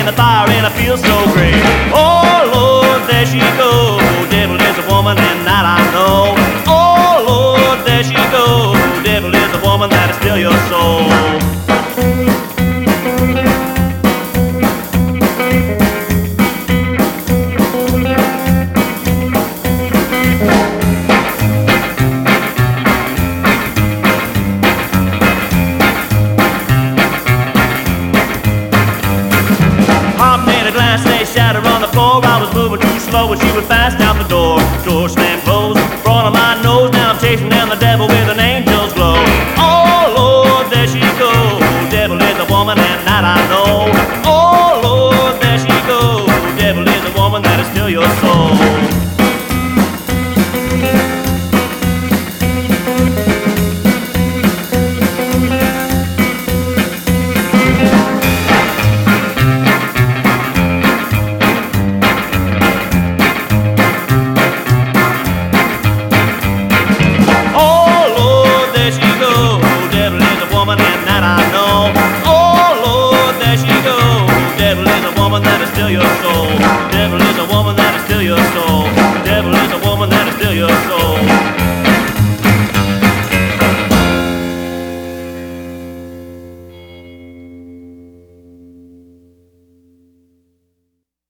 in the fire and I feel so great. Oh Lord, there she goes. Devil is a woman and that I know. Oh Lord, there she goes. Devil is a woman that'll steal your soul. Shattered on the floor. I was moving too slow and she was fast out the door. Door slammed closed, brought on my nose. Now I'm chasing down the devil with an angel's glow. Oh Lord, there she goes. Devil is a woman and that I know. Oh Lord, there she goes. Devil is a woman that'll steal your soul. And that I know. Oh Lord, there she goes. Devil is a woman that'll steal your soul.